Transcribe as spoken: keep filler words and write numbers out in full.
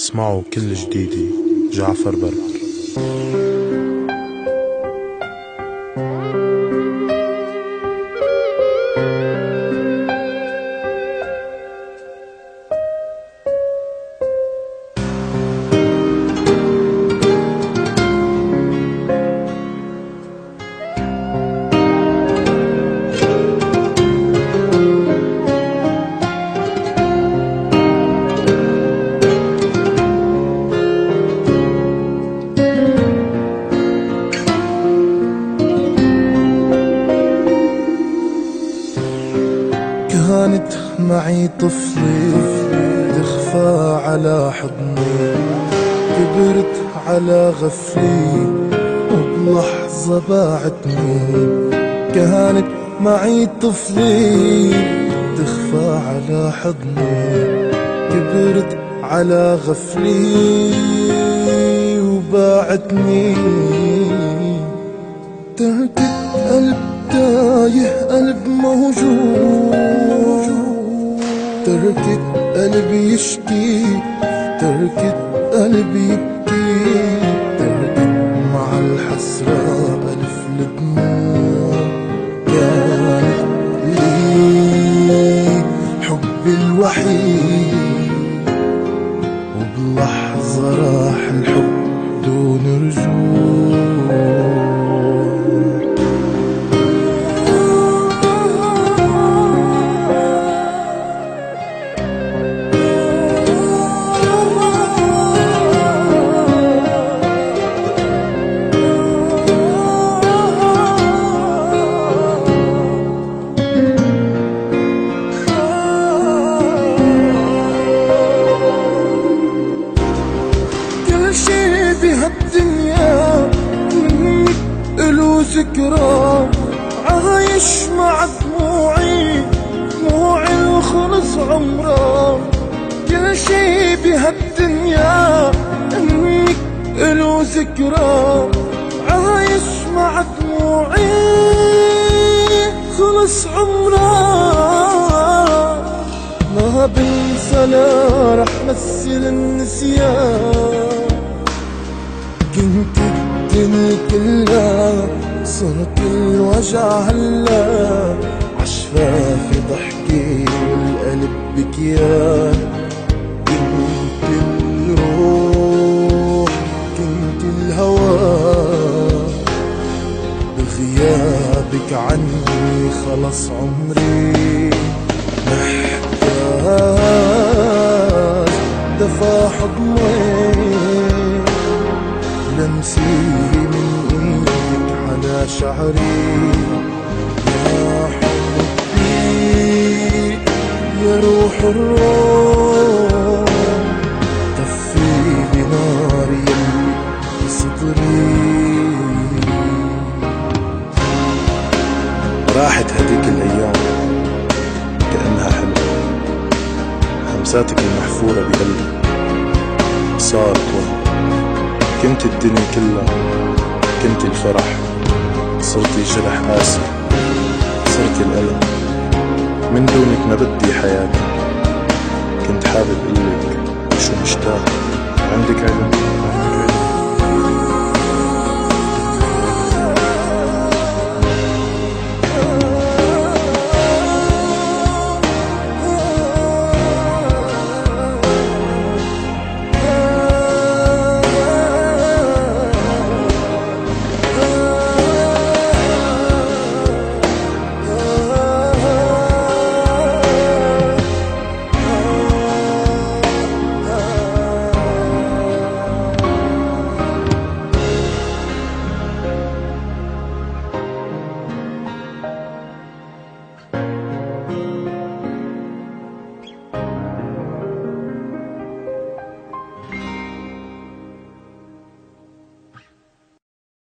اسمعوا كل جديدي جعفر بربر. كانت معي طفلة تخفى على حضني، كبرت على غفلي وبلحظة باعتني. كانت معي طفلة تخفى على حضني، كبرت على غفلي وباعتني. تركت قلب تايه قلب موجود، تركت قلبي يشكي، تركت قلبي يبكي، تركت مع الحسرة ألف الدموع. كانت لي حبي الوحيد وبلحظة راح الحب دون رجوع. بهالدنيا منك إلو ذكرى، عايش مع دموعي دموعي وخلص عمره. كل شي بهالدنيا منك إلو ذكرى، عايش مع دموعي خلص عمره. ما بنسى لا رح مثل النسيان، كنت الدنيا كلها صرت الوجع هلا، عشفافي ضحكي والقلب بكيان. كنت الروح كنت الهوى، بغيابك عني خلص عمري محتاج دفا حضني، لمسي من ايدك على شعري. يا حبي يا روح الروح، طفي بناري يلي بصدري. راحت هديك الايام كأنها حلم، همساتك المحفورة بقلبي صارت وهم. كنت الدنيا كلها، كنت الفرح، صرتي جرح قاسي، صرتي الألم. من دونك ما بدي حياتي، كنت حابب قلك شو مشتاق. عندك علم